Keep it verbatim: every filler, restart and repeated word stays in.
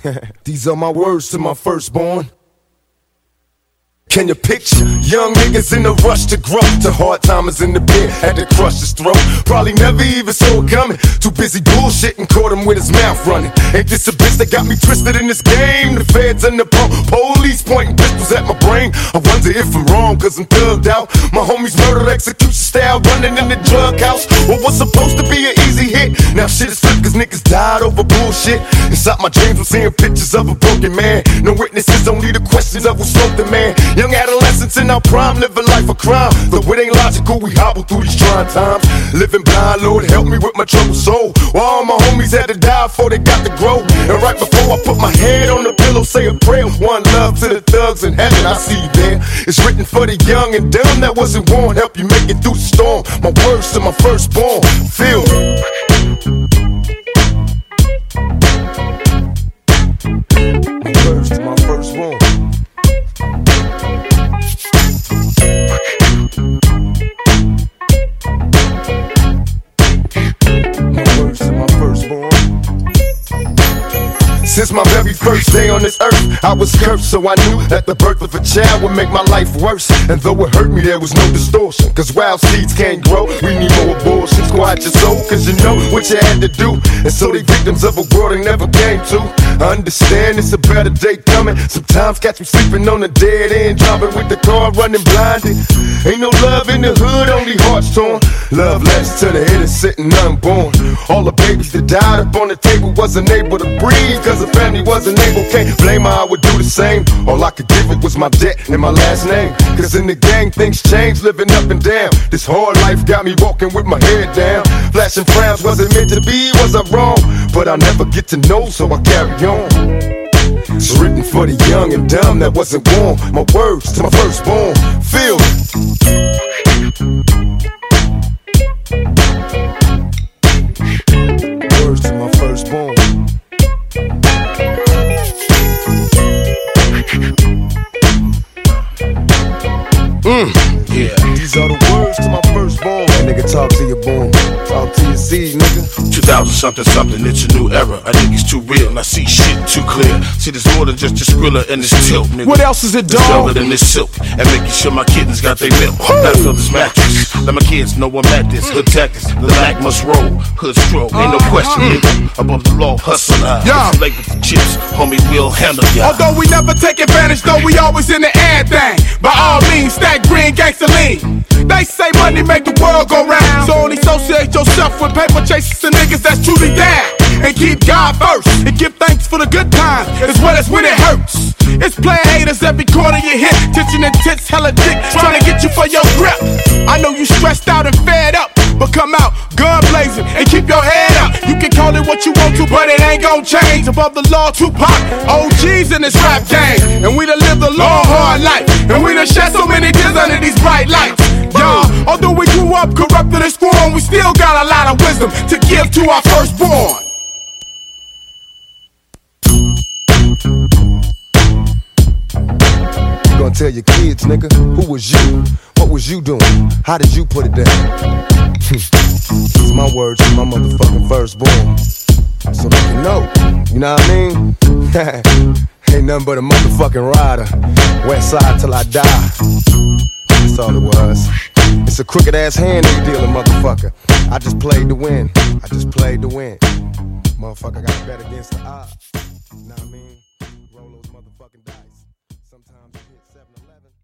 These are my words to my firstborn. Can you picture young niggas in a rush to grow? To hard timers in the pen, had to crush his throat. Probably never even saw it coming. Too busy bullshitting, caught him with his mouth running. Ain't this a bitch that got me twisted in this game? The feds and the po police pointing pistols at my brain. I wonder if I'm wrong, cause I'm thugged out. My homies murdered execution style, running in the drug house. What was supposed to be an easy hit, now shit is flipped cause niggas died over bullshit. Inside my dreams I'm seeing pictures of a broken man. No witnesses, only the questions of who smoked the man. Young adolescents in our prime, live a life of crime. Though it ain't logical, we hobble through these trying times. Living blind, Lord help me with my troubled soul. While all my homies had to die before they got to grow. And right before I put my head on the pillow, say a prayer. One love to the thugs in heaven, I see you there. It's written for the young and dumb that wasn't born. Help you make it through the storm. My words to my firstborn, feel me. My words to my firstborn. Since my very first day on this earth, I was cursed, so I knew that the birth of a child would make my life worse. And though it hurt me, there was no distortion, cause wild seeds can't grow. We need more abortions, quiet your soul, cause you know what you had to do. And so they victims of a world they never came to. I understand it's a better day coming. Sometimes catch me sleeping on the dead end, driving with the car running blinded. Ain't no love in the hood, only hearts torn. Love letters to the innocent and unborn. All the babies that died up on the table wasn't able to breathe, cause the family wasn't able. Can't blame her, I would do the same. All I could give it was my debt and my last name. Cause in the gang things change, living up and down. This hard life got me walking with my head down. Flashing frowns, was it meant to be, was I wrong? But I'll never get to know, so I carry on. It's written for the young and dumb that wasn't born. My words to my firstborn, feel me. Words to my firstborn. Mm, yeah. These are the words to my firstborn. Hey, nigga, talk to your born. Talk to your seed, nigga. two thousand something something, it's a new era. I think it's too real and I see shit too clear. See, there's more than just a Skrilla and this tilt, nigga. What else is it, dog? It's velvet and this silk, and making sure my kittens got their milk. Gotta fill this mattress, let my kids know I'm at this. Hood tactics, the black must roll. Hood stroke, ain't no question, nigga. Above the law, hustle I. Yeah. Late with the chips, homie, we'll handle ya. Although we never take advantage, though we always in the air thing. By all means, stack green, gangsta lean. They say money make the world go round, so only associate yourself with paper chasers and niggas that's truly down. And keep God first, and give thanks for the good times, as well as when it hurts. It's player haters every corner you hit, tension and tits, hella dick, trying to get you for your grip. I know you stressed out and fed up, but come out, gun blazing, and keep your head up. You can call it what you want to, but it ain't gon' change. Above the law, Tupac, O Gs in this rap game. And we done lived a long, hard life, and we done shed so many tears under these bright lights. Y'all, although we grew up corrupted and scorned, we still got a lot of wisdom to give to our firstborn. You gonna tell your kids, nigga, who was you? What was you doing? How did you put it down? It's my words to my motherfucking firstborn, so they can know, you know what I mean? Ain't nothing but a motherfucking rider, west side till I die. That's all it was. It's a crooked ass hand they dealing, motherfucker. I just played to win. I just played to win. Motherfucker got a bet against the odds. You know what I mean? Roll those motherfucking dice. Sometimes you hit seven eleven.